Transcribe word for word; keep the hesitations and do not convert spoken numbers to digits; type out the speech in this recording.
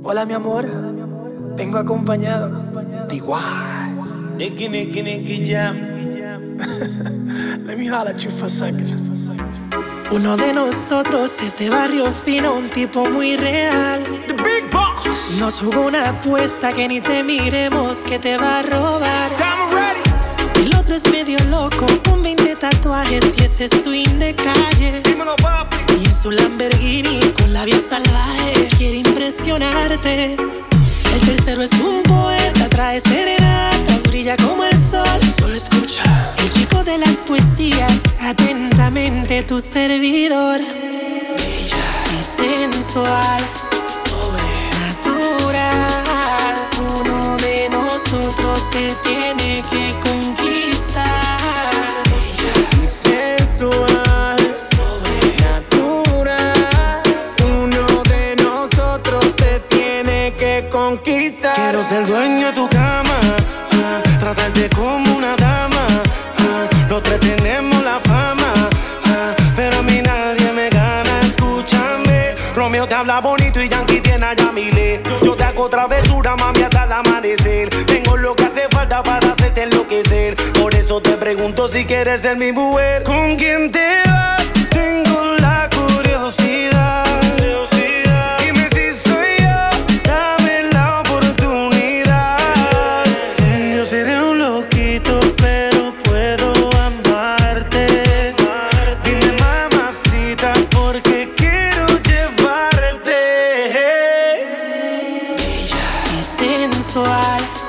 Hola mi amor, vengo acompañado de igual. Nicky, Nicky, Nicky Jam. Let me holler at you for a second. Uno de nosotros es de barrio fino, un tipo muy real. The Big Boss. Nos jugó una apuesta que ni te miremos, que te va a robar. I'm ready. El otro es medio loco, con veinte tatuajes y ese swing de calle. Dímelo, papi. Y en su Lamborghini con la vía salvaje quiere impresionarte. El tercero es un poeta, trae serenatas, brilla como el sol. Solo escucha. El chico de las poesías, atentamente tu servidor. Bella y sensual, sobrenatural. Uno de nosotros te tiene que conquistar. Bella Y sensual, sobrenatural. Uno de nosotros te tiene que conquistar. Quiero ser dueño de tu cama, ah, tratarte como una dama, ah, los tres tenemos la fama, ah, pero a mí nadie me gana. Escúchame, Romeo te habla bonito y Yankee tiene a Yamile. Yo te hago travesura, mami, hasta el amanecer. Tengo lo que hace falta para hacerte enloquecer. Por eso te pregunto si quieres ser mi mujer. ¿Con quién te vas? Tengo la curiosidad. Dime si soy yo, dame la oportunidad. Yo seré un loquito, pero puedo amarte. Dime, mamacita, porque quiero llevarte. y sensual,